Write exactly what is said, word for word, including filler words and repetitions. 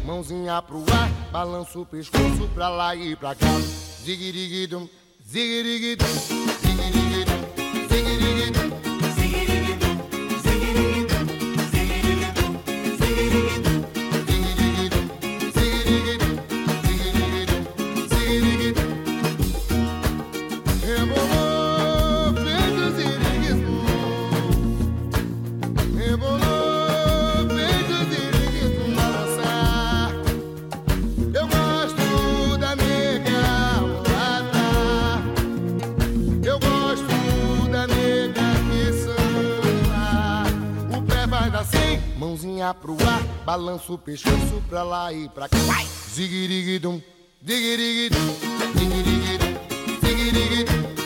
mãozinha pro ar, balança o pescoço pra lá e pra cá. Ziguiriguidum, ziguiriguidum, ziguiriguidum, ziguiriguidum, ziguiriguidum, ziguiriguidum, ziguiriguidum, ziguiriguidum, ziguiriguidum, ziguiriguidum, ziguiriguidum. Rebolou, fez o ziguiriguidum. Rebolou, fez o ziguiriguidum balançar. Eu gosto da nega mulata. Eu gosto da nega que samba. O pé vai dar assim, mãozinha pro ar, balança o pescoço pra lá e pra cá. Ziguiriguidum, ziguiriguidum, ziguiriguidum, ziguiriguidum.